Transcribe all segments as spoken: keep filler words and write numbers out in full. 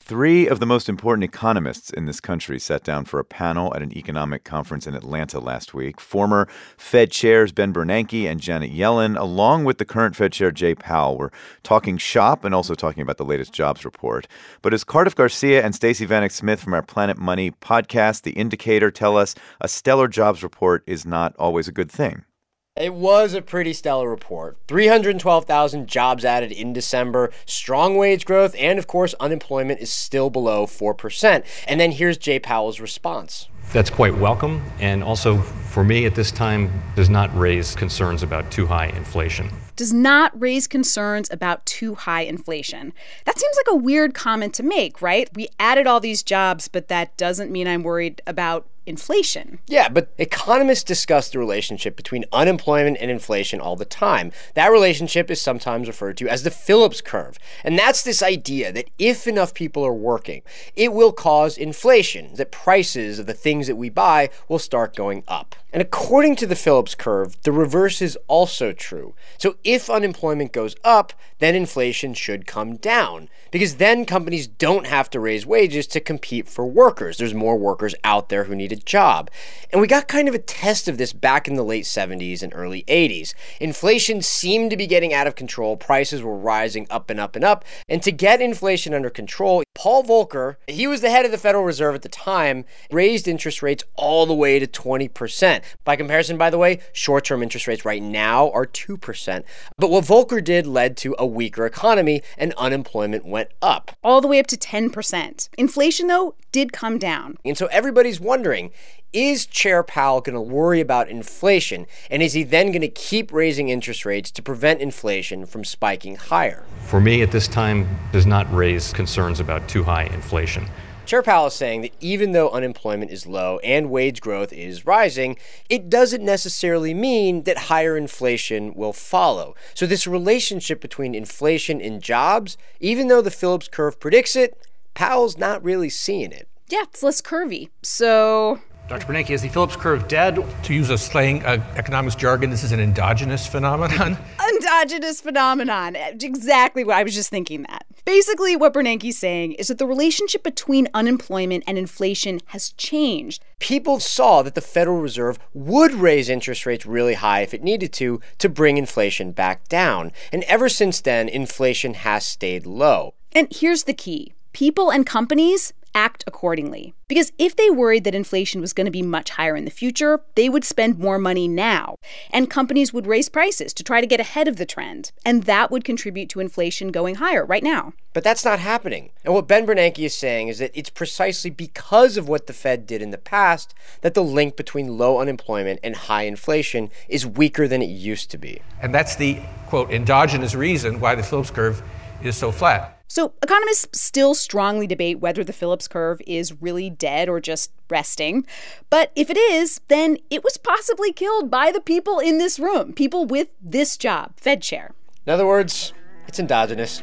Three of the most important economists in this country sat down for a panel at an economic conference in Atlanta last week. Former Fed chairs Ben Bernanke and Janet Yellen, along with the current Fed chair Jay Powell, were talking shop and also talking about the latest jobs report. But as Cardiff Garcia and Stacey Vanek Smith from our Planet Money podcast, The Indicator, tell us, a stellar jobs report is not always a good thing. It was a pretty stellar report. three hundred twelve thousand jobs added in December, strong wage growth, and of course, unemployment is still below four percent. And then here's Jay Powell's response. That's quite welcome, and also for me at this time does not raise concerns about too high inflation. Does not raise concerns about too high inflation. That seems like a weird comment to make, right? We added all these jobs, but that doesn't mean I'm worried about inflation. Yeah, but economists discuss the relationship between unemployment and inflation all the time. That relationship is sometimes referred to as the Phillips curve. And that's this idea that if enough people are working, it will cause inflation, that prices of the things that we buy will start going up. And according to the Phillips curve, the reverse is also true. So if unemployment goes up, then inflation should come down, because then companies don't have to raise wages to compete for workers. There's more workers out there who need a job. And we got kind of a test of this back in the late seventies and early eighties. Inflation seemed to be getting out of control. Prices were rising up and up and up. And to get inflation under control, Paul Volcker, he was the head of the Federal Reserve at the time, raised interest rates all the way to twenty percent. By comparison, by the way, short-term interest rates right now are two percent. But what Volcker did led to a weaker economy, and unemployment went up. All the way up to ten percent. Inflation, though, did come down. And so everybody's wondering, is Chair Powell going to worry about inflation? And is he then going to keep raising interest rates to prevent inflation from spiking higher? For me at this time does not raise concerns about too high inflation. Chair Powell is saying that even though unemployment is low and wage growth is rising, it doesn't necessarily mean that higher inflation will follow. So this relationship between inflation and jobs, even though the Phillips curve predicts it, Powell's not really seeing it. Yeah, it's less curvy. So Doctor Bernanke, is the Phillips curve dead? To use a slang uh, economics jargon, this is an endogenous phenomenon? Endogenous phenomenon. Exactly what I was just thinking that. Basically, what Bernanke's saying is that the relationship between unemployment and inflation has changed. People saw that the Federal Reserve would raise interest rates really high if it needed to, to bring inflation back down. And ever since then, inflation has stayed low. And here's the key. People and companies act accordingly. Because if they worried that inflation was going to be much higher in the future, they would spend more money now. And companies would raise prices to try to get ahead of the trend. And that would contribute to inflation going higher right now. But that's not happening. And what Ben Bernanke is saying is that it's precisely because of what the Fed did in the past that the link between low unemployment and high inflation is weaker than it used to be. And that's the, quote, endogenous reason why the Phillips curve is so flat. So economists still strongly debate whether the Phillips curve is really dead or just resting. But if it is, then it was possibly killed by the people in this room, people with this job, Fed chair. In other words, it's endogenous.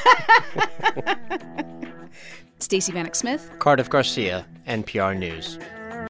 Stacey Vanek Smith, Cardiff Garcia, N P R News.